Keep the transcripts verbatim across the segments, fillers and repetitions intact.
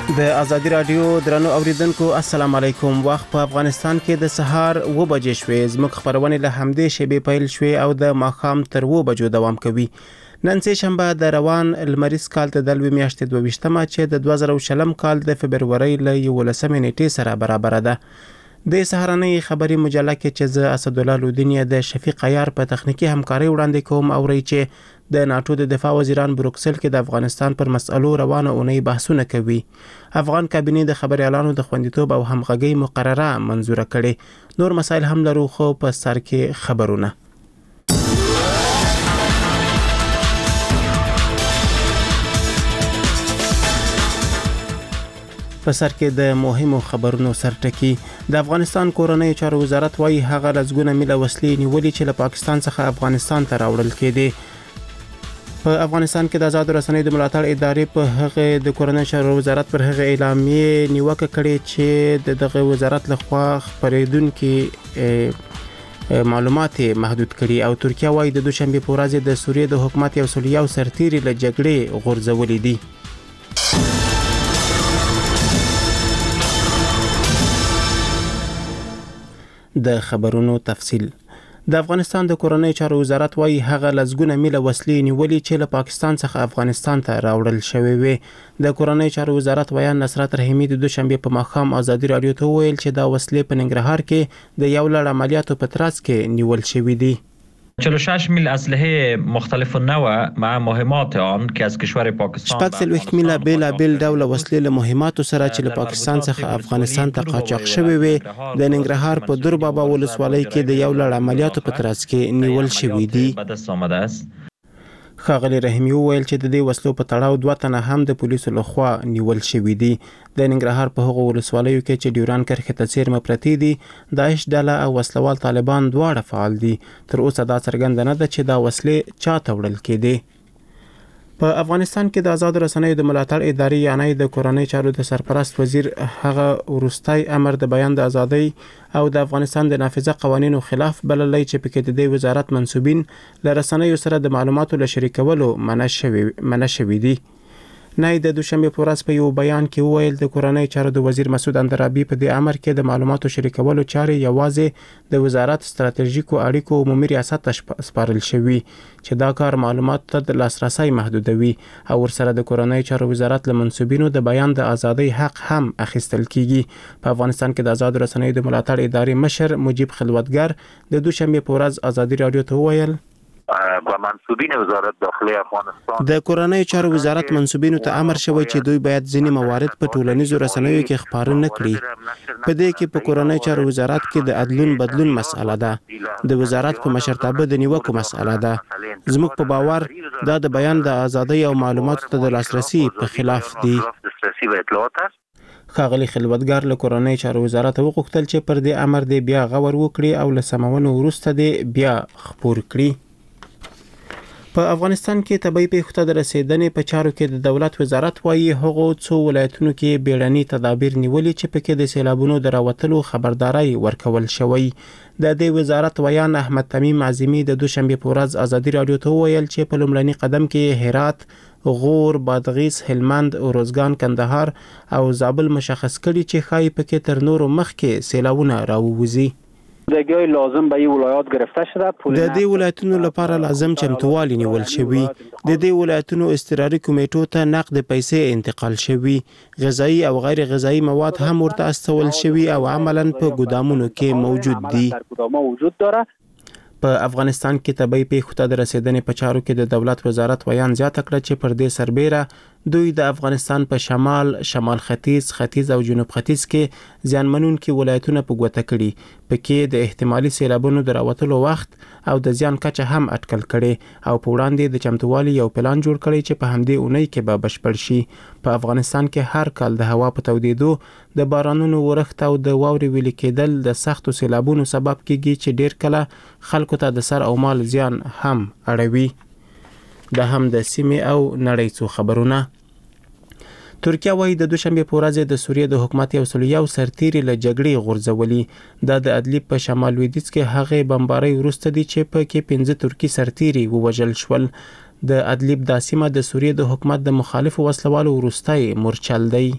د ازادي رادیو درنو اوریدونکو السلام علیکم. وخت په افغانستان کې د سهار و بجې شوې. زموږ خبرونه له همدې شیبې پیل شوې او د ماښام تر و بجو دوام کوي. نن سه شنبه د روان لمریز کال د دلوي میاشتې دوه ویشتمه چې د دوه زره شلم کال د فبرورۍ له یولسمې نیټې سره برابر ده. د سهارنۍ خبري مجله کې چې زه اسدالله لودینی د شفیق عیار په تخنیکی همکاري وړاندې کوم او ری چې د ناتو د دفاع وزیران بروکسل کې د افغانستان پر مسئلو روانه اونۍ بحثونه کوي. افغان کابینه د خبريالانو د خوندیتوب او همغږي مقرره منزوره کړي. نور مسایل هم لرو خو په سر کې خبرونه. په سر کې د مهمو خبرونو سرټکی. د افغانستان کورنۍ چارو وزارت وايي هغه لزګونه مله وسلې نیولې چې له پاکستان څخه افغانستان ته راوړل کېدي. په افغانستان کې د آزاد رسنیو د ملاتړ ادارې په هغه د کورنۍ چارو وزارت پر هغه اعلامیه نیوکه کړې چې دغه وزارت لخوا خبرېدونکو معلومات محدود کړي او ترکیه وايي د دوشنبه په ورځ د سوریې د حکومت یو سلیاو سرتیري له جګړې غورځولې دي. د خبرونو تفصیل. د افغانستان د کورنۍ چارو وزارت وايي هغه لزګونه میله وسلې نیولې چې له پاکستان څخه افغانستان ته راوړل شوې وي. د کورنۍ چارو وزارت ویان نصرت رحیمی د دوشنبه په ماښام ازادي رادیو ته ویل چې دا وسلې په ننګرهار کې د یو لړ عملیاتو په ترڅ کې نیول شوې دي. چهل و شش میل اسلحه مختلف النوع مع مهمات آن که از کشور پاکستان شپږ څلوېښت میله بیلابیل ډوله وسلې له مهماتو سره چې له پاکستان څخه افغانستان ته قاچاق شوې وي د ننګرهار په دور بابا ولسوالۍ کې د یو لړ عملیاتو په ترڅ کې نیول شوې دي. ښاغلي رحیمی وویل چې د دې وسلو په تړاو دوه تنه هم د پولیسو لخوا نیول شوي دي. د ننګرهار په هغو ولسوالیو کې چې ډیوران کرښې ته څیرمه پرتې دي داعش ډله او وسلوال طالبان دواړه فعال دي. تر اوسه دا څرګنده نه ده چې دا وسلې چا ته وړل کېدې. په افغانستان کې د آزاد رسنیو د ملاتړ ادارې یعنی د کورنۍ چارو د سرپرست وزیر هغه وروستي امر د بیان د ازادۍ او د افغانستان د نافذه قوانینو خلاف بللی چې پکې د دې وزارت منسوبین له رسنیو سره د معلوماتو له شریکولو منع شوي منع شوي دي. نه د دوشنبه په ورځ په یو بیان کې وویل د کورنۍ چارو د وزیر مسعود اندرابي په دې امر کې د معلوماتو شریکولو چارې یوازې د وزارت ستراتیژیکو اړیکو عمومي ریاست ته سپارل شوي چې دا کار معلوماتو ته د لاسرسي محدودوي او ورسره د کورنۍ چارو وزارت له منسوبینو د بیان د ازادۍ حق هم اخیستل کیږي. په افغانستان کې د آزاد رسنیو د ملاتړ ادارې مشر مجيب خلوتګر د دوشنبه په ورځ ازادي رادیو ته وویل و منسوبین وزارت داخله افغانستان د کورنۍ چارو وزارت منسوبینو ته امر شوی چې دوی باید ځینې موارد په ټولنیزو رسنیو کې خپاره نه کړي. په دې کې په کورنۍ چارو وزارت کې د عدلون بدلون مسأله ده. د وزارت په مشرتابه د نیوکو مسأله ده. زموږ په باور دا د بیان د ازادۍ او معلوماتو ته د لاسرسي په خلاف دي. ښاغلي خلوتګر له کورنۍ چارو وزارت وغوښتل چې پر دې امر دی بیا غور وکړي او له سمونو وروسته دی بیا خپور کړي. په افغانستان کې طبي پیښو ته د رسیدنې په چارو کې د دولت وزارت وايي هغو څو ولایتونو کې بیړني تدابیر نیولي چې پکې د سیلابونو د راوتلو خبرداري ورکول شوی. د دې وزارت ویان احمد تمیم عظیمی د دوشنبه په ورځ ازادي رادیو ته ویل چې په لومړني قدم کې هرات، غور، بادغیس، هلمند، اروزګان، کندهار او زابل مشخص کړي چې ښایي پکې تر نورو مخکې سیلابونه راووځي. جای لازم به این ولایات گرفته شده. د دې ولایتونو لپاره لازم چمتووالی نیول شوی. د دې ولایتونو اضطراري کمیټو ته نقد پیسې انتقال شوی. غذایی او غیر غذایی مواد هم ورته استول شوی او عملاً په ګودامونو کې موجود دي. په افغانستان کې طبي پیښو ته د رسیدنې په چارو کې د دولت وزارت ویان زیاته کړه چې پر دې سربېره دوی د افغانستان په شمال، شمال ختیځ، ختیځ او جنوب ختیځ کې زیانمنونکي ولایتونه په ګوته کړي. پکې د احتمالي سیلابونو د راوتلو وخت او د زیان کچه هم اټکل کړي او په وړاندې د چمتووالي یو پلان جوړ کړي چې په همدې اونۍ کې به بشپړ شي. په افغانستان کې هر کال د هوا په تودېدو د بارانونو ورښت او د واورې ویلي کېدل د سختو سیلابونو سبب کېږي چې ډیر کله خلکو ته د سر او مال زیان هم اړوي. دا هم د سیمې او نړۍ څو خبرونه. ترکیه وايي د دوشنبه په ورځ د سوریې د حکومت یو سلیاو سرتیري له جګړې غورځولي. دا د ادلیب په شمال لویدیځ کې هغه بمبارۍ وروسته دي چې په کې پنځه ترکی سرتیري ووژل شول. د ادلیب د سیمه د سوریې د حکومت د مخالفو وسلوالو وروستي مورچل دی.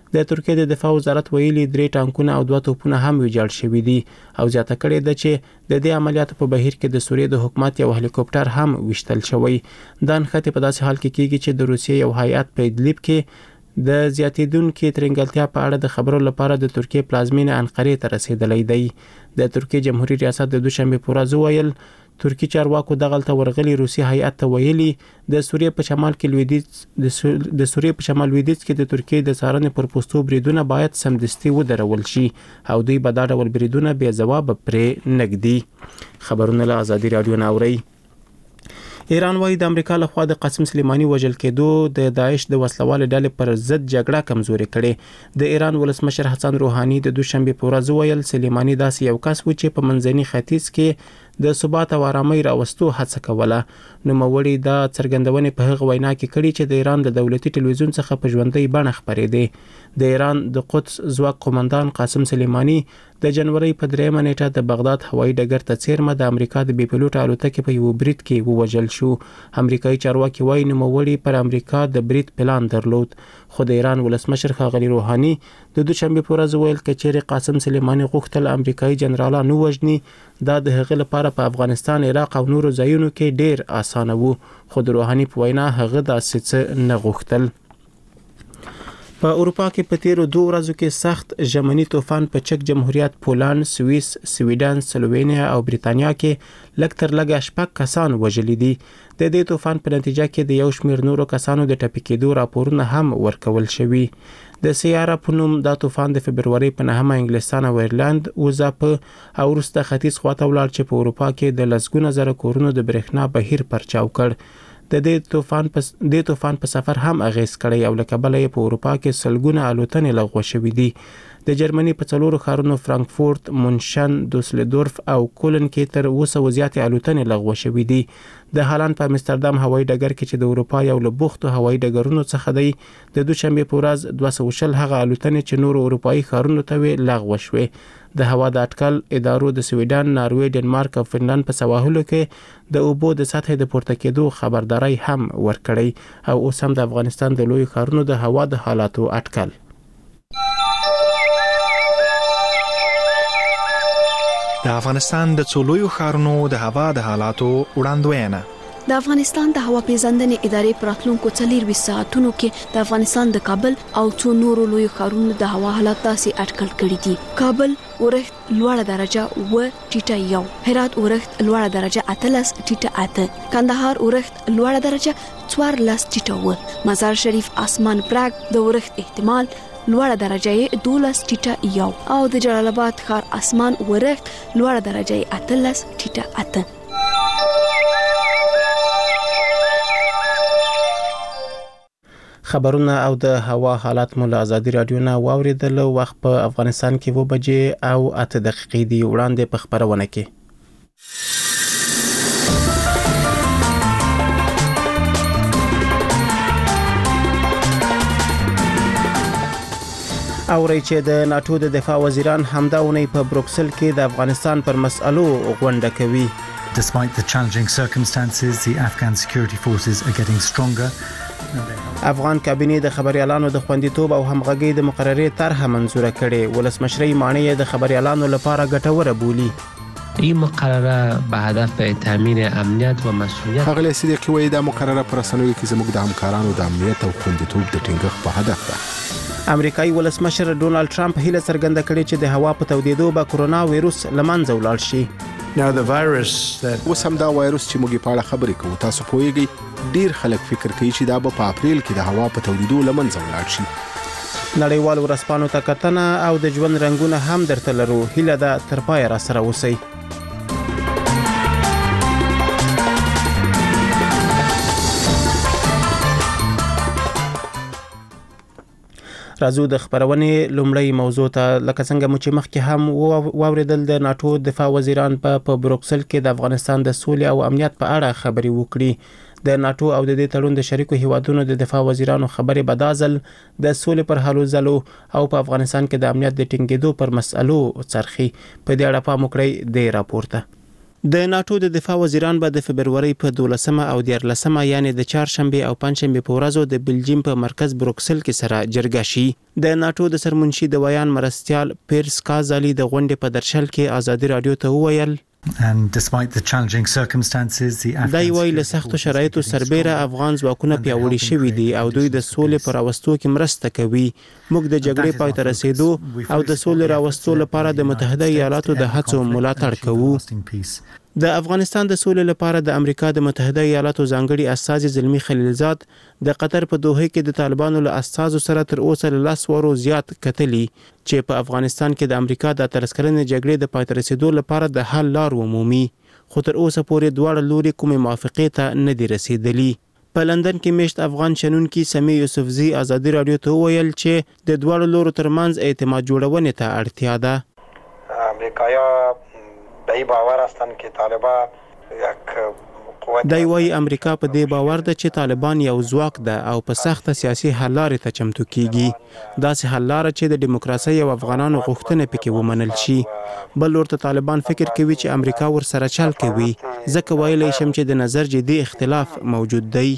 د ترکیه د دفاع وزارت ویلي درې ټانکونه او دوه توپونه هم ویجاړ شوي دي او زیاته کړې ده چې د دې عملیاتو په بهیر کې د سوریې د حکومت یو هلیکوپټر هم وشتل شوی. دا نښتې په داسې حال کې کیږي چې د روسیې یو هیئت په ادلیب کې د زیاتیدونکو ترنګلتیا په اړه د خبرو لپاره د ترکیه پلازمینه انقرې ته رسیدلی دی. د ترکیه جمهوریت ریاست د دوشنبه په ورځ ویل ترکی چارواکو دغلته ورغلي روسي هیئت ته ویلي د سوریې په شمال کې لویدیځ د سوریې په شمال لویدیځ کې د ترکیه د څارنې پر پوسټو بریدونه باید سمدستي ودرول شي او دوی به دا ډول بریدونه بې ځواب پرې نږدي. خبرونه له ازادي رادیو نه اورئ. ایران وايي د امریکا لخوا د قاسم سلیمانی وژل کېدو د داعش د وسلوال ډلې پر ضد جګړه کمزوري کړي. د ایران ولسمشر حسن روحاني د دوشنبه په ورځ ویل سلیمانی داسې یو کس و چې په منځني ختیځ کې د ثبات او آرامۍ راوستو هڅه کوله. نو موري دا څرګندونې په هغه وینا کې کړي چې د ایران د دولتي ټلویزیون څخه په ژوندۍ بڼه خبرېده. د ایران د قدس ځواک قومندان قاسم سلیمانی د جنوري په دریمه نیټه د بغداد هوایي ډګر ته څیرمه د امریکا د بي پيلوټ الوتکې په یو برید کې ووژل شو. امریکایي چارواکي وایي نوموړي پر امریکا د برید پلان درلود. خو د ایران ولسمشر ښاغلي روحاني د دوشنبه په ورځ ویل کچېرې قاسم سلیمانی غوښتل امریکایي جنرالان ووژني دا د هغه لپاره په افغانستان، عراق او نورو ځایونو کې ډیر اسانه وو. خو د روحاني په وینا هغه داسې څه نه غوښتل. په اروپا کې په تیرو دوه ورځو کې سخت ژمنی طوفان په چک جمهوریت، پولند، سوئیس، سویډن، سلووینیا او بریتانیا کې لږ تر لږه شپږ کسان وژلي دي. د دې طوفان په نتیجه کې د یو شمېر نورو کسانو د ټپي کېدو راپورونه هم ورکول شوي. د سیاره په نوم دا طوفان د فبروري په نهمه انګلستان او ایرلند وځاپه او وروسته ختیځ خواته ولاړ چې په اروپا کې د لسګونه زره کورونو د برېښنا بهیر پرچاو کړ. د دې طوفان په دې طوفان په سفر هم اغیز کړی او لکه بل یې په اروپا کې سلګونه الوتنې لغوه شوې دي. د جرمني په څلورو ښارونو فرانکفورت، مونشن، دوسلدورف او کولن کې تر اوسه زیاتې الوتنې لغوه شوې دي. د هالند په امستردام هوایي ډګر کې چې د اروپا یو له بوختو هوایي ډګرونو څخه دی د دوشنبه په ورځ دوه سوه شل هغه الوتنې چې نورو اروپایي ښارونو ته وې لغوه شوې. د هوا د اټکل ادارو د سویډن، ناروې، ډنمارک او فنلند په سواحلو کې د اوبو د سطحې د پورته کېدو خبرداري هم ورکړی او اوس هم د افغانستان د لوی ښارونو د هوا د حالاتو اټکل. د افغانستان د څو لوی ښارونو د هوا د حالاتو وړاندوینه. د افغانستان د هوا پیژندنې ادارې پراتلونکو څلور ساعتونو کې د افغانستان د کابل او څو نورو لوی ښارونو د هوا حالات داسې اټکل کړي دي. کابل اورښت لوړه درجه و ټیټه یو، هرات اورښت لوړه درجه اتلس ټیټه اته، کندهار اورښت لوړه درجه څوارلس ټیټه و، مزار شریف اسمان پراګ د اورښت احتمال لوړه درجه دولس ټیټه یو او د جلال آباد ښار اسمان اورښت لوړه درجه اتلس ټیټه اته. خبرونه او د هوا حالات مو له ازادي رادیو نه واوریدل. وخت په افغانستان کې و بجې او اته دقیقې دی. وړاندې په خبرونه کې اوري چې د ناتو د دفاع وزیران همدا ونې په بروکسل کې د افغانستان پر مسألو غونډه کوي. Despite the challenging circumstances, the Afghan security forces are getting stronger. افغان کابینه د خبريالانو د خوندیتوب او همغږي د مقررې طرحه منزوره کړې. ولسمشري مانع د خبريالانو لپاره ګټوره بولی. این مقرره به هدف تامین امنیت و مسئولیت. هغه صدیقی وایي د مقرره پر رسنیو کې زموږ د همکارانو د امنیت او خوندیتوب د ټینګښت په هدف ده. امریکایي ولسمشر ډونالد ټرمپ هیله څرګنده کړې چې د هوا په تودېدو به کرونا وایروس لمنځه ولاړ شي. Now the virus that اوس هم دا وایروس چې موږ په اړه خبرې کوو تاسو پوهیږئ ډیر خلک فکر کوي چې دا به په اپریل کې د هوا په تودېدو لمنځه ولاړ شي. نړیوال ورځپاڼو ته کتنه او د ژوند رنگونه هم درته لرو. هیله ده تر پای را سره اوسئ. راځو د خبرونې لومړی موضوع ته. لکه څنګه مو چې مخکې هم واوریدل د ناتو دفاع وزیران په په بروکسل کې د افغانستان د سولې او امنیت په اړه خبرې وکړي. د ناتو او د دې تړون د شریکو هیوادونو د دفاع وزیرانو خبرې بدازل د سولې پر حلو ځلو او په افغانستان کې د امنیت د ټینګېدو پر مسئلو څرخي. په دې اړه پام وکړئ د راپورته. د ناتو د دفاع وزیران به د فبرورۍ په دولسمه او دیارلسمه یعنی د چهارشنبه او پنځشنبه په ورځو د بلجیم په مرکز بروکسل کې سره جرګه شي. د ناتو د سرمنشي د ویان مرستیال پیرس کازالي د غونډې په درشل کې ازادي رادیو ته وویل And despite the challenging circumstances, the Afghan دا یوه له سختو شرایطو سربیره افغان ځواکونه پیاوړي شوي دي او دوی د سولې پر راوستو کې مرسته کوي. موږ د جګړې پای ته رسیدو او د سولې راوستو لپاره د متحده ایالاتو د هڅو ملاتړ کوو. د افغانستان د سولې لپاره د امریکا د متحده ایالاتو ځانګړي استازي زلمی خلیلزاد د قطر په دوحه کې د طالبانو له استازو سره تر اوسه له لاس ورو زیات کتلي چې په افغانستان کې د امریکا د ترسکرنې جګړې د پای ته رسیدو لپاره د حل لار ومومي، خو تر اوسه پورې دواړه لوري کومې موافقې ته نه دي رسیدلي. په لندن کې میشت افغان شنونکي سمی یوسفزي ازادي رادیو ته وویل چې د دواړو لورو ترمنځ اعتماد جوړونې ته اړتیا ده. امریکایا به این باور هستند که طالبان یک قوت دی وايي امریکا په دې باور ده چې طالبان یو ځواک ده او په سخته سیاسي حل لارې ته چمتو کیږي. داسې حل لاره چې د دیموکراسي او افغانانو غوښتنې پکې ومنل شي. بل ورته طالبان فکر کوي چې امریکا ور سره چل کوي. ځکه ویلی شم چې د نظر جدي اختلاف موجود دی.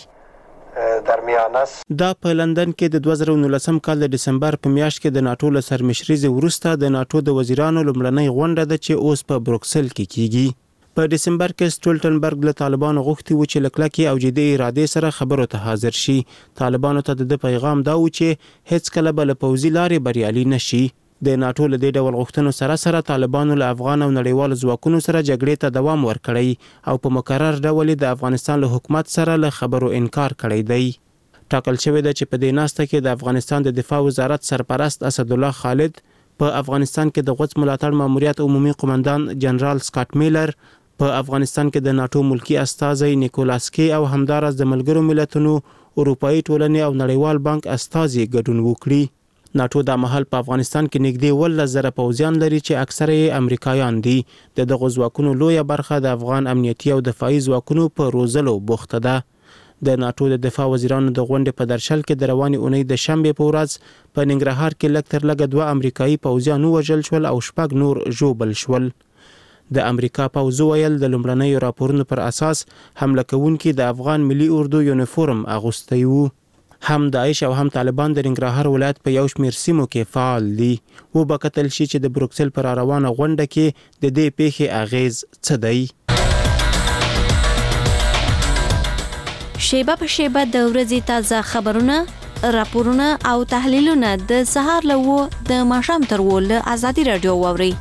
دا په لندن کې د دوه زره نولسم کال د دسمبر په میاشت کې د ناتو له سرمشرۍ وروسته د ناتو د وزیرانو لومړنۍ غونډه ده چې اوس په بروکسل کې کیږي. په دسمبر کې سټولټنبرګ له طالبانو غوښتي و چې لکلکې او جدي ارادې سره خبرو ته حاضر شي. طالبانو ته د پیغام دا و چې هیڅ کله به له پوځي لارې بریالي نشي. د ناتو له دې ډول غوښتنو سره سره طالبانو له افغان او نړیوالو ځواکونو سره جګړې ته دوام ورکړی او په مکرر ډول د افغانستان له حکومت سره له خبرو انکار کړی دی. ټاکل شوی ده چې په دې ناسته کې د افغانستان د دفاع وزارت سرپرست اسدالله خالد، په افغانستان کې د غوڅ ملاتړ ماموریت عمومي قومندان جنرال سکاټ میلر، په افغانستان کې د ناتو ملکی استازی نیکولاس کی او همدارس د ملګرو ملتونو، اروپایي ټولنې او نړیوال بانک استازي ګډون وکړي. ناتو دا مهال په افغانستان کې نږدې ولس زره پوځیان لري چې اکثره یې امریکایان دي. د دغو ځواکونو لویه برخه د افغان امنیتي او دفاعي ځواکونو په روزلو بوخته ده. د ناتو د دفاع وزیرانو د غونډې په درشل کې د روانې اونۍ د شنبې په ورځ په ننګرهار کې لږ تر لږه دوه امریکایي پوځیان ووژل شول او شپږ نور ژوبل شول. د امریکا پوځ ویل د لومړنیو راپورونو پر اساس حمله کوونکي د افغان ملي اردو یونیفورم اغوستی وو. هم داعش او هم طالبان د ننګرهار ولایت په یو شمېر سیمو کې فعال دي. و به کتل شي چې د بروکسل پر روانه غونډه کې د دې پیښې اغیز څه دی. شیبه په شیبه د ورځې تازه خبرونه، راپورونه او تحلیلونه د سهار له و د ماښام تر و له ازادي رادیو واورئ.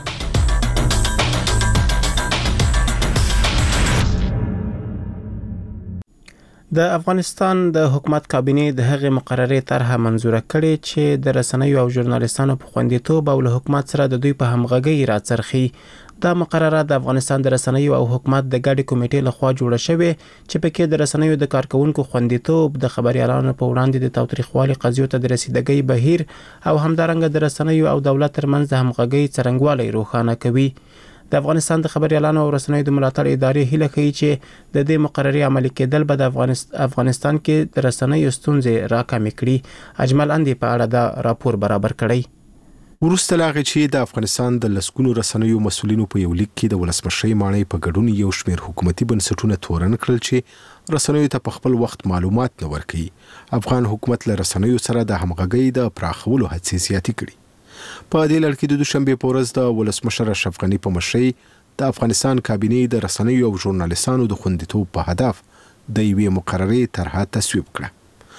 د افغانستان د حکومت کابینې د هغې مقررې طرحه منظوره کړې چې د رسنیو او ژورنالیستانو په خوندیتوب او له حکومت سره د دوی په همغږۍ راڅرخي. دا مقرره د افغانستان د رسنیو او حکومت د ګډې کمیټې لخوا جوړه شوې چې پکې د رسنیو د کارکونکو خوندیتوب، د خبريالانو په وړاندې د تاوتریخوالي قضیو ته د رسیدګۍ بهیر او همدارنګه د رسنیو او دولت ترمنځ د همغږۍ څرنګوالی روښانه کوي. د افغانستان د خبريالانو او رسنیو د ملاتړ ادارې هیله کوي چې د دې مقررې عملي کېدل به د افغانستان کې د رسنیو ستونزې راکمې کړي. اجمل اندي په اړه دا راپور برابر کړی. وروسته لا غي چې د افغانستان د لسګونو رسنیو مسولینو په یو لیک کې د ولسمشرۍ ماڼۍ په ګډون یو شمېر حکومتي بنسټونه تورن کړل چې رسنیو ته په خپل وخت معلومات نه ورکوي. افغان حکومت له رسنیو سره د همغږۍ د پراخولو هڅې زیاتې کړي. په دې لړ کې د دوشنبه په ورځ د ولسمشر اشرف غني په مشرۍ د افغانستان کابینې د رسنیو او ژورنالیستانو د خوندیتوب په هدف د یوې مقررې طرحه تصویب کړه.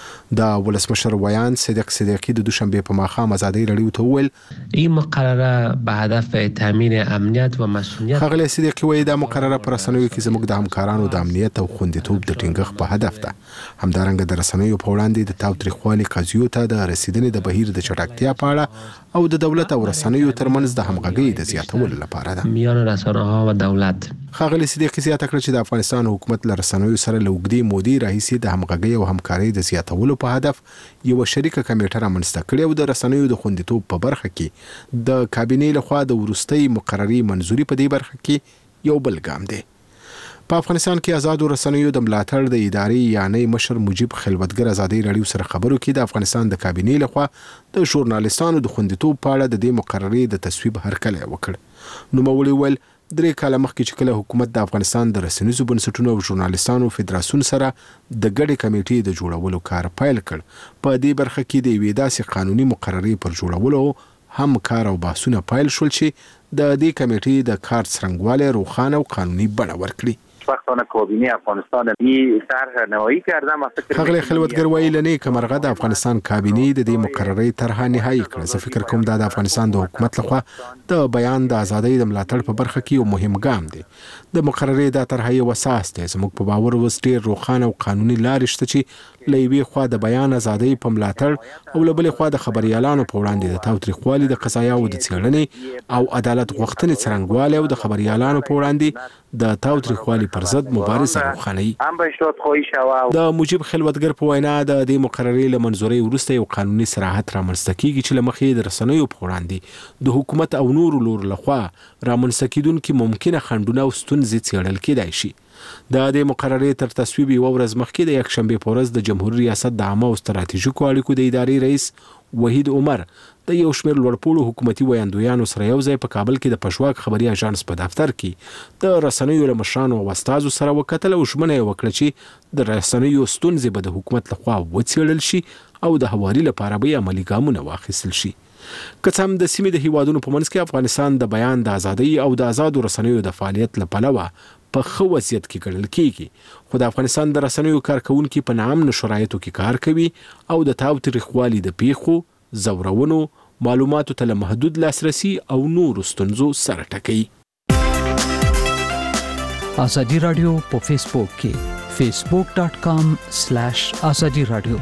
د ولسمشر ویان صدیق صدیقی د دوشنبه په ماښام ازادي رادیو ته وویل این مقرره به هدف تامین امنیت و مسئولیت. ښاغلی صدیقی وایي دا مقرره په رسنیو کې زموږ د همکارانو د امنیت او خوندیتوب د ټینګښت په هدف ده. همدارنګه د رسنیو په وړاندې د تاوتریخوالي قضیو ته د رسیدنې د بهیر د چټکتیا په اړه او د دولت او رسنیو ترمنځ د همغږۍ د زیاتولو لپاره ده. میان رسانه‌ها و دولت. ښاغلی صدیقی زیاته کړه چې د افغانستان حکومت له رسنیو سره له اوږدې مودې راهیسې د همغږۍ او همکارۍ د زیاتولو په هدف یو شریکه کمیټه رامنځته کړې او د رسنیو د خوندیتوب په برخه کې د کابینې لخوا د وروستۍ مقررې منظوري په دې برخه کې یو بل ګام دی. په افغانستان کې آزادو رسنیو د ملاتړ د ادارې یعنی مشر مجیب خلوتګر ازادي رادیو سره خبرو کې د افغانستان د کابینې لخوا د ژورنالیستانو د خوندیتوب په اړه د دې مقررې د تصویب هرکلی وکړ. نوموړي وویل درې کاله مخکې چې کله حکومت د افغانستان د رسنیزو بنسټونو او ژورنالیستانو فدراسیون سره د ګډې کمیټې د جوړولو کار پیل کړ، په دې برخه کې د یوې داسې قانوني مقررې پر جوړولو هم کار او بحثونه پیل شول چې د دې کمیټې د کار څرنګوالی روښانه او قانوني بڼه ورکړي. خوشبختانه کابینه افغانستان این طرح نهایی کرده. ما فکر هغه خلوتګر وایي لنی کمرغه د افغانستان کابینه د دې مقررې طرح نهایی کړه. زه فکر کوم دا د افغانستان د حکومت لخوا د بیان د ازادۍ د ملاتړ په برخه کې یو مهم ګام دی. د مقررې د طرح یو اساس دی. زموږ په باور اوس ډېر روښانه او قانوني لارې شته چې له یوې خوا د بیان ازادۍ په ملاتړ او له بلې خوا د خبریالانو په وړاندې د تاوتریخوالي د قضایاو د څېړنې او عدالت غوښتنې څرنګوالی او د خبریالانو په وړاندې د تاوتریخوالي پر ضد مبارزه روښانوي. د مجیب خلوتګر په وینا د دې مقررې له منظورۍ وروسته یو قانوني صراحت رامنځته کیږي چې له مخې د رسنیو په وړاندې د حکومت او نورو لورو لخوا رامنځته کیدونکي ممکنه خنډونه او ستونزې څېړل کېدای شي. د دې مقررې تر تصویب یوه ورځ مخکې د یکشنبې په ورځ د جمهوریت ریاست د عامه او ستراتیژیکو اړیکو د ادارې رئیس وحید عمر د یو شمېر لوړپوړو حکومتي ویاندویانو سره یو ځای په کابل کې د پښواک خبري اژانس په دفتر کې د رسنیو له مشرانو او استازو سره وکتل او ژمنه یې وکړه چې د رسنیو ستونزې به د حکومت لخوا وڅېړل شي او د هواري لپاره به عملي ګامونه واخیستل شي. که څه هم د سیمې د هیوادونو په منځ کې افغانستان د بیان د ازادۍ او د آزادو رسنیو د فعالیت له پلوه په ښه وضعیت کې ګڼل کېږي، خو د افغانستان د رسنیو کارکوونکي په ناامنو شرایطو کې کار کوي او د تاوتریخوالي د پیښو، زورونو، معلوماتو ته له محدود لاسرسي او نورو ستونزو سره ټکوي. ازادي رادیو په فیسبوک کې فیسبوک ډاټ کام سلیش ازادي رادیو.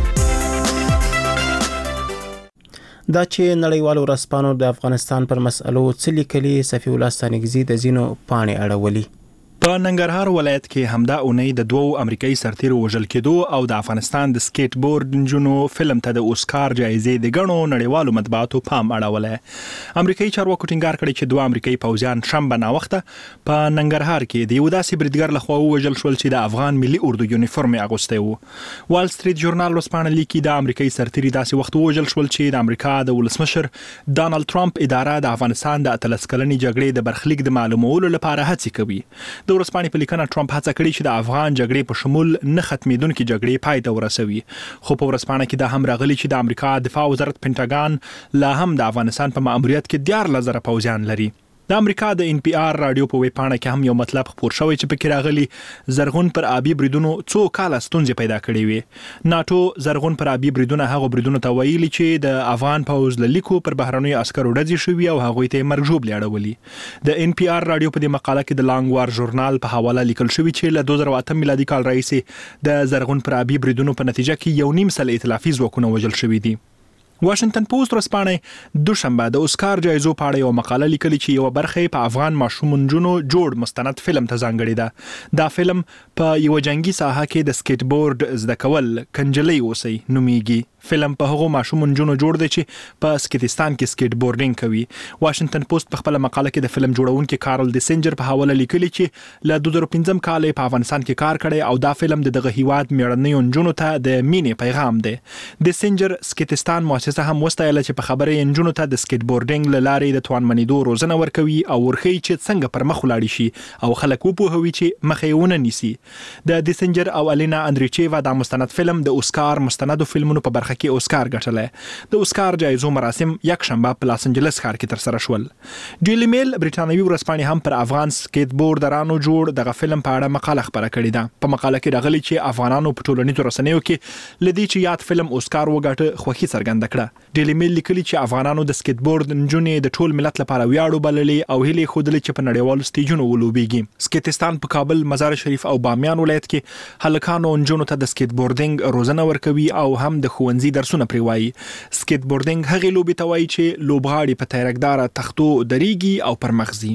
دا چې نړیوالو ورځپاڼو د افغانستان پر مسألو څه لیکلي، صفي الله ستانکزي د ځینو پاڼې اړولي. په ننګرهار ولایت کې همدا اونۍ د دوو امریکایي سرتیرو وژل کېدو او د افغانستان د سکیټ بورډ نجونو فلم ته د اوسکار جایزې د ګڼو نړیوالو مطبوعاتو پام اړولی. امریکایي چارواکو ټینګار کړی چې دوه امریکایي پوځیان شنبه ناوخته په ننګرهار کې د یو داسې بریدګر لخوا ووژل شول چې د افغان ملي اردو یونیفورم یې اغوستی و. وال سټریټ ژورنال ورځپاڼه لیکي د امریکایي سرتیري داسې وخت ووژل شول چې د امریکا د ولسمشر ډانلډ ټرمپ اداره د افغانستان د اتلس کلنې جګړې د برخلیک د معلومولو لپاره هڅې کوي. د ورځپاڼې په لیکنه ټرمپ هڅه کړې چې د افغان جګړې په شمول نه ختمېدونکې جګړې پای ته ورسوي، خو په ورځپاڼه کې دا هم راغلي چې د امریکا دفاع وزارت پینټاګان لا هم د افغانستان په ماموریت کې دیارلس زره پوځیان لري. د امریکا د ان پی آر رادیو په ویب پاڼه کې هم یو مطلب خپور شوی چې پکې راغلي زرغون پر آبي بریدونو څو کاله ستونزې پیدا کړې وي. ناتو زرغون پر آبي بریدونه هغه بریدونو ته ویلي چې د افغان پوځ له لیکو پر بهرنیو عسکرو ډزې شوي او هغوی ته مرګ ژوبلې اړولي. د ان پی آر رادیو په دې مقاله کې د لانګ وار ژورنال په حواله لیکل شوي چې له دوه زره اته میلادي کال راهیسې د زرغون پر آبي بریدونو په نتیجه کې یو نیم سل ائتلافي ځواکونه وژل شوي دي. واشنگټن پوسټ ورځپاڼه دوشنبه د اوسکار جایزو په اړه یو مقاله لیکلې چې یو برخه په افغان ماشوم نجونو جوړ مستند فلم ته ځانګړې ده. دا فلم په یو جنگي ساحه کې د سکیټ بورډ زده کول کنجلۍ اوسئ نومیږي. فلم په هغو ماشوم نجونو جوړ دی چې په سکیټستان کې سکیټ بورډینګ کوي. واشنگټن پوسټ په خپل مقاله کې د فلم جوړونکي کارل ډیسنجر په حواله لیکلي چې له دوه زره پنځم کال په افغانستان کې کار کړی او دا فلم د دغه هیواد میړنیو نجونو ته د مینې پیغام دی. ډیسنجر سکیټستان مؤسسه هم وستایله چې په خبره نجونو ته د سکیټ بورډینګ له لارې د توانمنېدو روزنه ورکوي او ورښیي چې څنګه پر مخ ولاړ شي او خلک وپوهوي چې مخ یې ونه نیسي. د ډیسنجر او الینا اندریچیوا دا مستند فلم د اوسکار مستندو فلمونو په برخه کې اوسکار ګټلی. د اوسکار جایزو مراسم یک شنبه په لاس انجلس ښار کې ترسره شول. ډیلی میل برټانوي ورځپاڼې هم پر افغان سکیټ بورډرانو جوړ دغه فلم په اړه مقاله خپره کړې ده. په مقاله کې راغلي چې افغانانو په ټولنیزو رسنیو کې لدی چې یاد فلم اوسکار وګاټه خوښي څرګنده کړه. ډیلی میل لیکلي چې افغانانو د سکیټ بورډ نجونې د ټول ملت لپاره ویاړو بللې او هیلې ښودلې چې په نړیوالو سټیجونو ولوبېږي. سکیټستان په کابل، مزار شریف او بامیان ولایت کې هلکانو نجونو ته د سکیټ بورډینګ روزنه ورکوي او هم د ښوونځي درسونه پرې وایي. سکیټ بورډینګ هغې لوبې ته وایي چې لوبغاړي په تیرکداره تختو درېږي او پر مخ ځي.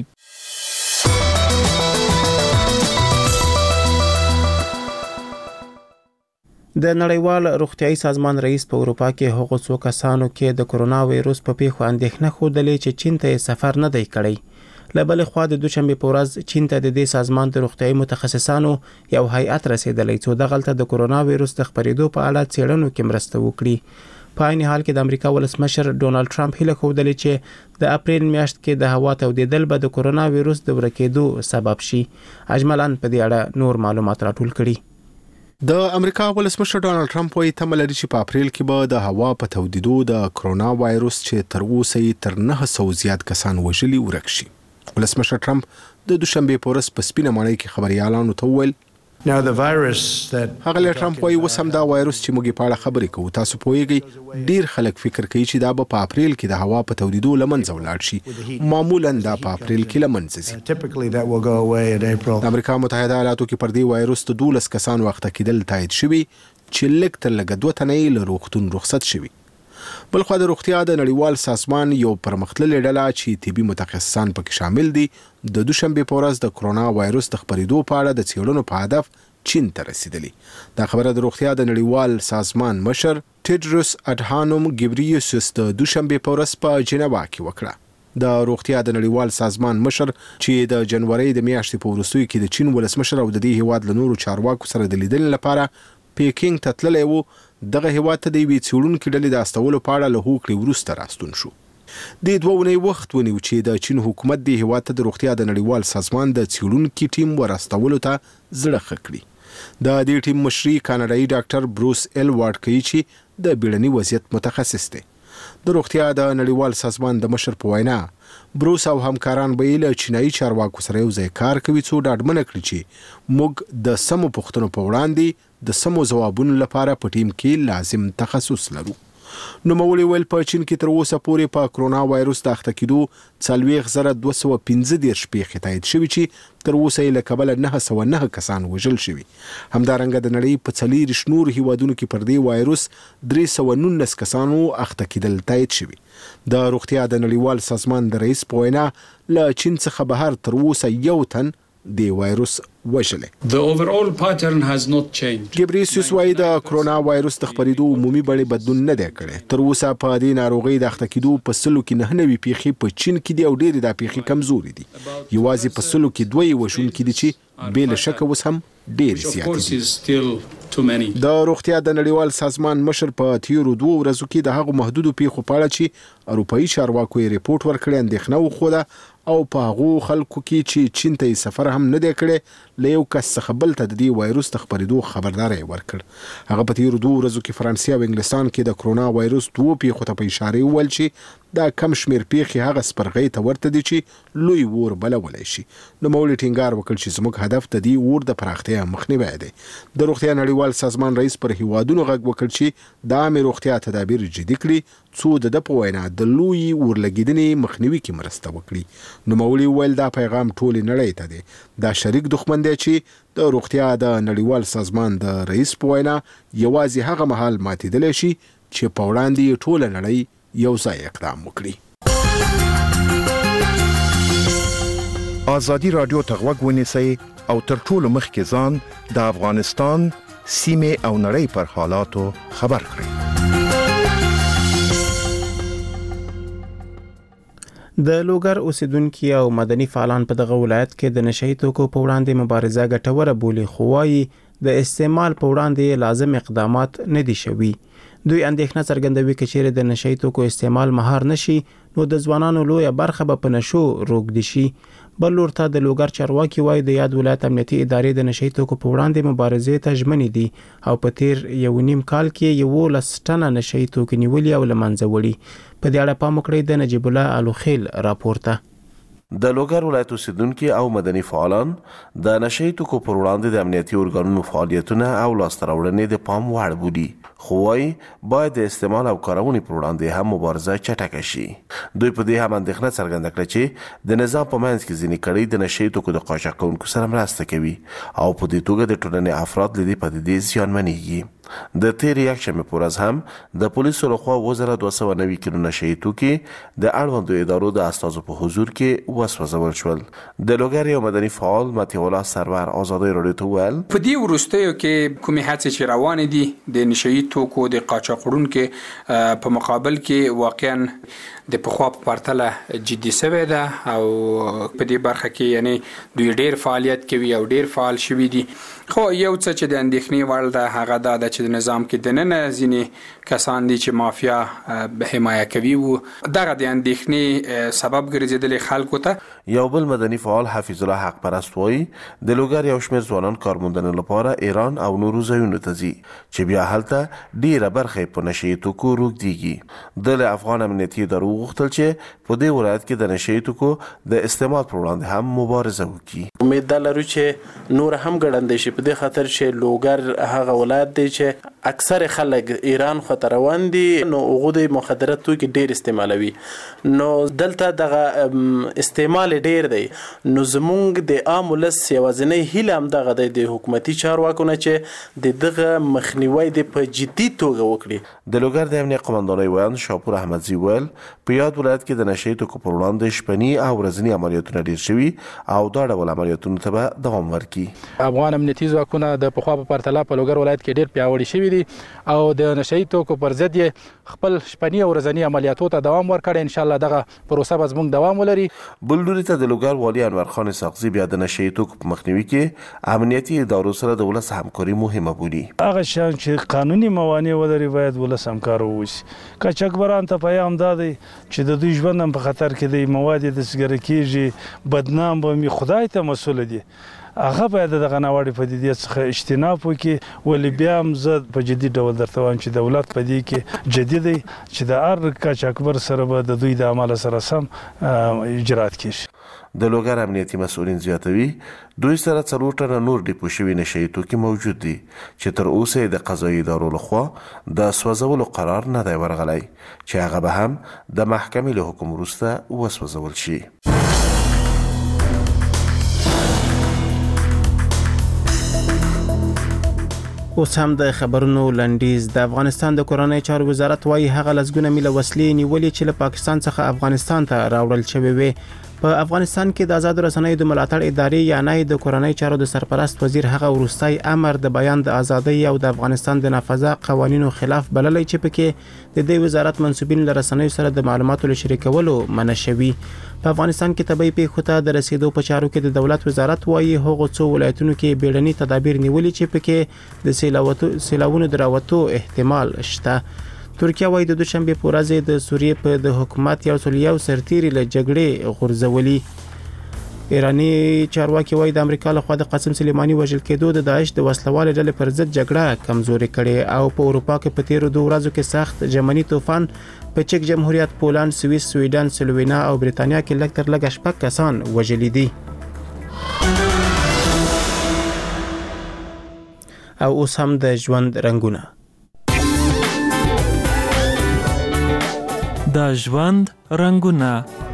د نړیوال روغتیايي سازمان رئیس په اروپا کې هغو څو کسانو کې د کرونا وایروس په پیښو اندېښنه ښودلې چې چین ته سفر نه دی کړی. له بلې خوا د دوشنبې په ورځ چین ته د دې سازمان د روغتیايي متخصصانو یو هیئت رسېدلی څو دغلته د کرونا وایروس د خپرېدو په اړه څېړنو کې مرسته وکړي. په عین حال کې د امریکا ولسمشر ډونالد ټرمپ هیله کولې چې د اپریل میاشت کې د هوا تودیدل به د کورونا وایروس د ورکېدو سبب شي. اجملان په دې اړه نور معلومات راټول کړي. د امریکا ولسمشر ډونالد ټرمپ وايي تمه لري چې په اپریل کې به د هوا په تودیدو د کورونا وایروس چې تر اوسه یې تر نه سوه زیات کسان وژلي ورک شي. ولسمشر ټرمپ د دوشنبه په ورځ په سپینه ماڼۍ کې خبريالانو ته وویل هغه ټرمپ وايي وسم دا وایروس چې موږ په اړه خبرې کوو تاسو پوهیږئ ډیر خلک فکر کوي چې دا به په اپریل کې د هوا په تودیدو لمنځه ولاړ شي. معمولا دا په اپریل کې لمنځه ځي. د امریکا متحده ایالاتو کې پر دې وایروس د دولس کسانو وخت کېدل تایید شوی چې لږ تر لږه دوه تنې له روغتون رخصت شوي. بلخو د روغتیا د نړیوال سازمان یو پرمختللې ډله چې طبي متخصصان پکې شامل دي د دوشنبه په ورځ د کورونا وایروس د خپرېدو په اړه د څېړنو په هدف چین ته رسیدلی. دا خبره د روغتیا د نړیوال سازمان مشر ټیډروس اډهانوم ګیبریوسس د دوشنبه په ورځ په جنیوا کې وکړه. د روغتیا د نړیوال سازمان مشر چې د جنوري د میاشتې په وروستیو کې د چین ولسمشر او د دې هیواد له نورو چارواکو سره د لیدنې لپاره پیکینګ ته تللی و، دغه هیواد ته د یوې څېړونکې ډلې د استولو په اړه له هوکړې وروسته راستون شو. د دوه اونۍ وخت ونیو چې د چین حکومت د هیواد ته د روغتیا د نړیوال سازمان د څېړونکي ټیم ورستولو ته زړه ښه کړي. د دې ټیم مشري کاناډایي ډاکټر بروس ایلوارډ کوي چې د بیړني وضعیت متخصص دی. د روغتیا د نړیوال سازمان د مشر په وینا بروس او همکاران به له چینایي چارواکو سره یو ځای کار کوي څو ډاډمنه کړي چې موږ د سمو پوښتنو په وړاندې د سمو ځوابونو لپاره په ټیم کې لازم تخصص لرو. نوموړي ویل په چین کې تر اوسه پورې په کورونا وایروس د اخته کېدو څلوېښت زره دوه سوه پنځه دېرش پیښې تایید شوي چې تر اوسه یې له کبله نهه سوه نهه کسان وژل شوي. همدارنګه د نړۍ په څلېرویشت نورو هیوادونو کې پر دې وایروس درې سوه نولس کسانو اخته کېدل تایید شوي. د روغتیا د نړیوال سازمان د رئیس په وینا له چین څخه بهر تر اوسه یو تن د وایروس وژلی. ګیبریسیوس وایي د کورونا وایروس د خپرېدو عمومي بڼې بدلون نه دی کړی. تر اوسه په دې ناروغۍ د اخته کېدو په سلو کې نهه نوي پیښې په چین کې دي او ډېرې دا پیښې کمزوري دي. یوازې په سلو کې دوه یې وژونکي دي چې بې له شکه اوس هم ډېرې زیاتې دي. د روغتیا د نړیوال سازمان مشر په تیرو دوه ورځو کې د هغو محدودو پیښو په اړه چې اروپایي چارواکو یې ریپورټ ورکړی اندېښنه وښوده او په هغو خلکو کې چې چین ته یې سفر هم نه دی کړی له یو کس څخه بل ته د دې وایروس د خپرېدو خبرداری ورکړ. هغه په تیرو دوه ورځو کې فرانسې او انګلستان کې د کورونا وایروس دوه پیښو ته په اشاره وویل چې دا کم شمیر پیښې هغه سپرغۍ ته ورته دي چې لوی اور بلولی شي. نوموړي ټینګار وکړ چې زموږ هدف د دې اور د پراختیا مخنیوی دی. د روغتیا نړیوال سازمان رئیس پر هیوادونو غږ وکړ چې د عامې روغتیا تدابیر جدي کړي څو د ده په وینا د لوی اورلګېدنې مخنیوي کې مرسته وکړي. نوموړي وویل دا پیغام ټولې نړۍ ته دی. دا شریک دښمن دی چې د روغتیا د نړیوال سازمان د رئیس په وینا یوازې هغه مهال ماتېدلی شي چې په وړاندې یې ټوله نړۍ یو ځای اقدام وکړي. ازادي راډیو ته غوږ ونیسئ او تر ټولو مخکې ځان د افغانستان سیمې او نړۍ پر حالاتو خبر کړئ. د لوګر اوسیدونکو او مدني فعالان په دغه ولایت کې د نشئی توکو په وړاندې مبارزه ګټوره بولي، خو وايي د استعمال په وړاندې لازم اقدامات نه دي شوي. دوی اندېښنه څرګندوي چې چیرې د نشئی توکو استعمال مهار نشي نو د ځوانانو لویه برخه به په نشو روږدي شي. بل لور ته د لوګر چارواکي وایي د یاد ولایت امنیتي ادارې د نشئی توکو په وړاندې مبارزې ته ژمنې دي او په تیر یو نیم کال کې یولس ټنه نشئی توکي نیولي او له منځه وړي. په دې اړه پام وکړئ د نجیب الله الوخیل راپورته. د لوګر ولایت اوسیدونکو او مدني فعالان د نشئی توکو پر وړاندې د امنیتي ارګانونو فعالیتونه او لاسته راوړنې د پام وړ بولي، خو وايي باید د استعمال او کارونې پر وړاندې هم مبارزه چټکه شي. دوی په دې هم اندېښنه څرګنده کړه چې د نظام په منځ کې ځینې کړۍ د نشئی توکو د قاچاق کوونکو سره مرسته کوي او په دې توګه د ټولنې افراد له دې پدیدې زیانمنېږي. د تیر یکشنبه په ورځ هم د پولیسو لخوا اووه زره دوه سوه نوي کیلو نشئی توکي د اړوندو ادارو د استازو په حضور کې وسوځول شول. د لوګر یو مدني فعال مطیع الله سرور ازادي راډیو ته ویل په دې وروستیو کې کومې هڅې چې روانې دي د نشئی توکو د قاچاق وړونکو په مقابل کې واقعا د پخوا په پرتله جدي شوی ده او په دې برخه کې یعنی دوی ډیر فعالیت کوي او ډیر فعال شوي دي. خو یو څه چې د اندېښنې وړ ده هغه دا ده چې د نظام کې دننه ځینې کسان دي چې مافیا به حمایه کوي وو دغه د اندېښنې سبب ګرځېدلی خلکو ته. یو بل مدني فعال حفیظ الله حق پرست وایي د لوګر یو شمېر ځوانان کارموندنې لپاره ایران او نورو ځایونو ته ځي چې بیا هلته ډیره برخه په نشي توکو روږديږي. د افغان امنیتي ادارو غوښتل چې په دې ولایت کې د نشي توکو د استعمال پر وړاندې هم مبارزه وکړي. امید لرو چې نور هم ګړندې شي په دې خاطر چې لوګر هغه ولایت دی چې اکثر خلک ایران خو ته روان دي نو هغوی د مخدرات توکي ډیر استعمالوي نو دلته دغه استعمال ډیر دی نو زمونږ د عام ولس یوازینی هیله هم دغه دی د حکومتي چارواکو نه چې د دغه مخنیوي د په جدي توګه وکړي. د لوګر د امنیت قومندانۍ ویاند شاپور احمدزي ویل په یاد ولایت کې د نشي توکو پر وړاندې شپني او ورځني عملیاتونه ډیر شوي او دا ډول عملیاتونو ته به دوام ورکړي. افغان امنیتي ځواکونه د پخوا په پرتله په لوګر ولایت کې ډیر پیاوړي شوي دي او د نشي توکو پر ضد خپل شپني او ورځني عملیاتو ته دوام ورکړي. ان شاء الله دغه پروسه به زموږ دوام ولري. بل لوري ته د لوګر والي انور خان ساقزي بیا د نشي توکو په مخنیوي کې امنیتي ادارو سره د ولس همکاري مهمه بولي. هغه شان چې قانوني موانع ولري باید ولس همکار ووسي. کچکبران ته پیغام دادی چې د دوی ژوند هم په خطر کې دی مواد د سګر کېږي بدنام به می خدای ته مسول دي هغه باید دغه ناوړه پدیدې څخه اجتناب وکړي. ولې بیا هم زه په جدي ډول درته وایم چې دولت په دې کې جدي دی چې د هر کچکبر سره به د دوی د عمل سره سم اجرات کیږي. د لوګر امنیتي مسؤلین زیاتوي دوی سره څلور ټنه نور ډیپو شوي نشي توکي موجود دي چې تر اوسه د قضایي ادارو لخوا د سوځولو قرار نه دی ورغلی چې هغه به هم د محکمې له حکم وروسته وسوځول شي. اوس هم د خبرونو لنډیز. د افغانستان د کورنۍ چارو وزارت وايي هغه لسګونه میله وسلې نیولې چې له پاکستان څخه افغانستان ته راوړل شوې وې. په افغانستان کې د آزاد رسنیو د ملاتړ ادارې یا نه د کورنۍ چارو د سرپرست وزیر هغه وروستي امر د بیان د ازادۍ او د افغانستان د نافذه قوانینو خلاف بللی چې پکې د دې وزارت منسوبین له رسنیو سره د معلوماتو له شریکولو منع شوي. په افغانستان کې طبي پیښو ته د رسیدو په چارو کې د دولت وزارت وايي هغه څو ولایتونو کې بیړني تدابیر نیولې چې پکې د سیلاوتو سیلاونو دراوتو احتمال شته. ترکیه وايي د دوشنبه په ورځ د سوریې په د حکومت یو سلیو سرتیری له جګړې غورځولي. ایرانی چارواکي وايي د امریکا لخوا د قاسم سلیمانی وژل کېدو د داعش د وسلوال ډلې پر ضد جګړه کمزوري کړي او په اروپا کې په تیرو دوه ورځو کې سخت ژمنی طوفان په چک جمهوریت، پولند، سوئیس، سویډن، سلووینا او بریتانیا کې لږ تر لږه شپږ کسان وژلي دي. او اوس هم د ژوند رنگونه. د ژوند رنگونه.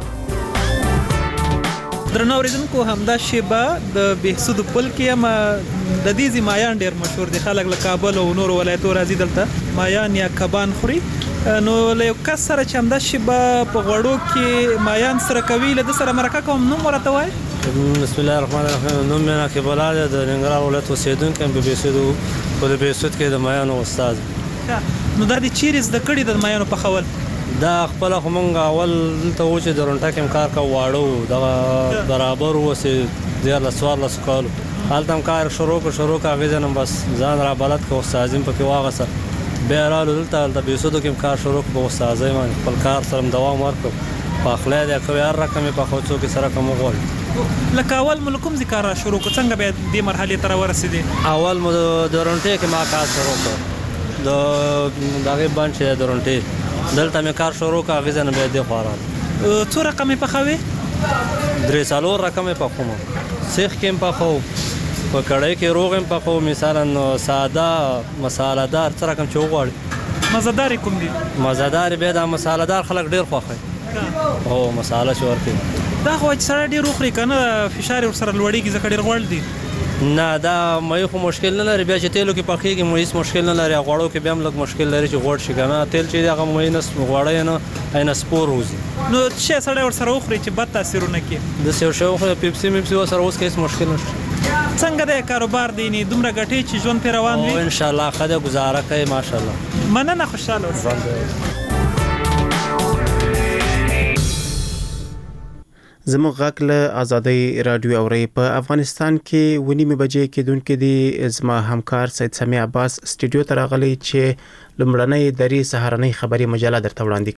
درنو اوریدونکو همدا شیبه د بهسود پل کې هم د دې زمایان ډیر مشهور دي. خلک له کابل او نور ولایتو راځي دلته مایان یا کبان خوري. نو له یو کس سره چې همدا شیبه په غوړو کې مایان سره کوي له د سره مرکه کوم نوم ورته وای. بسم الله الرحمن الرحیم. نوم مې ناکي بلال د ننګرهار ولایت اوسیدونکی په بهسود په بهسود کې د مایانو استاد. نو دا د چیرې زده کړي د مایانو په خول دا خپل همغه اول ته و چې درونټه کې کار کا واړو دا برابر وسه ډیر لسوار لسکالو حالتم کار شروع کو شروع کا غزنم بس ځان را بلد کو استادیم په واغسه بیرالو دلته د بهسود کې کار شروع کو استادای باندې خپل کار سره دوام ورکړ په اخلاق د کوي هر رقم په خوڅو کې سره کوم غول لکه اول ملکم ذکر شروع کو څنګه به د مرحله تر ورسېدي. اول مو درونټه کې ما کار شروع کړ د دغه باندې درونټه دلته مې کار شروع کا غزنه به دی خورال. څو رقم په خوي؟ درې سالو رقم په کوم سیخ کې په خو په کړای کې روغم په خو مثلا ساده مصالحه دار څه رقم چوغړ مزدار کوم دي مزدار به دا مصالحه دار خلک ډیر خوخه او مصالحه شو ورته دا خو چې سره ډیر روخري کنه فشار ور سره لوړیږي ځکه ډیر غوړ دي. نه دا مې خو مشکل نه لري بیا چې تیلو کې پخېږي مې هیڅ مشکل نه لري. غوړو کې بیا هم لږ مشکل لري چې غوړ شي کنه تیل چې هغه مې نس غوړې نه عین سپور وزي. نو چې سره ور سره وخوري چې بد تاثیرونه کوي د سیو شو خو پیپسي مې سره اوس هیڅ مشکل نشته. څنګه د کاروبار دی نه دومره غټي چې ژوند پر روان وي؟ ان شاء الله خدای گزاره کوي ماشاءالله. مننه خوشاله اوسئ. زموږ غږ له آزادۍ رادیو اوري په افغانستان کې ونیمه بجې کې دونکو دي زما همکار سید سمیع عباس سټډیو ته راغلی چې لمړنۍ دری سهارنۍ خبري مجله درته وړاندې